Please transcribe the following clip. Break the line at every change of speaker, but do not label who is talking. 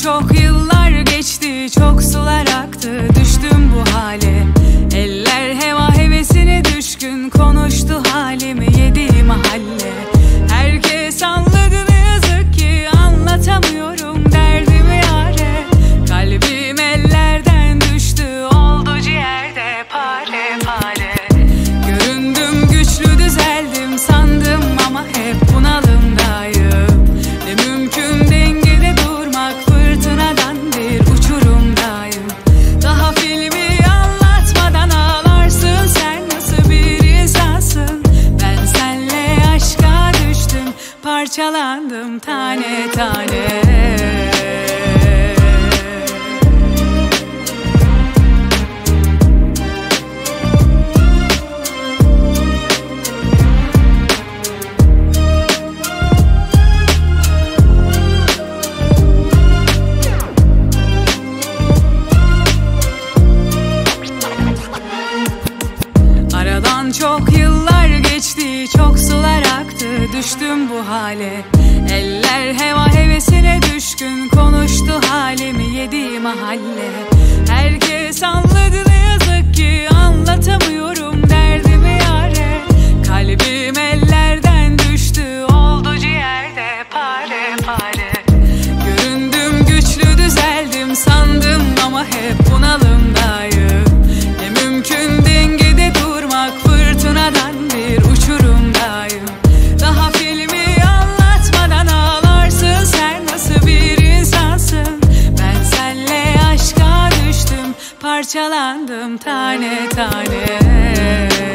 çok yıllar geçti, çok sular aktı, düştüm bu hale. Eller heva hevesine düşkün, konuştu halimi yedi mahalle. Herkes anladı ne yazık ki, anlatamıyorum derdimi yâre. Kalbim ellerden düştü, oldu ciğerde pare pare. Göründüm güçlü, düzeldim sandım ama hep bunalımdayım. Ne mümkün dengede durmak, fırtınadan bir uçurumdayım. Daha filmi anlatmadan ağlarsın, sen nasıl bir insansın? Ben senle aşka düştüm, parçalandım tane tane. Çok yıllar geçti, çok sular aktı, düştüm bu hale. Eller heva hevesine düşkün, konuştu halimi yedi mahalle. Herkes anladı ne yazık ki, anlatamıyorum derdimi yâre. Kalbim ellerden düştü, oldu ciğerde pare pare. Göründüm güçlü, düzeldim sandım ama hep bunalımdayım. Ne mümkün dengede durmak, fırtınadan bir uçurumdayım. Daha filmi anlatmadan ağlarsın, sen nasıl bir insansın? Ben senle aşka düştüm, parçalandım tane tane.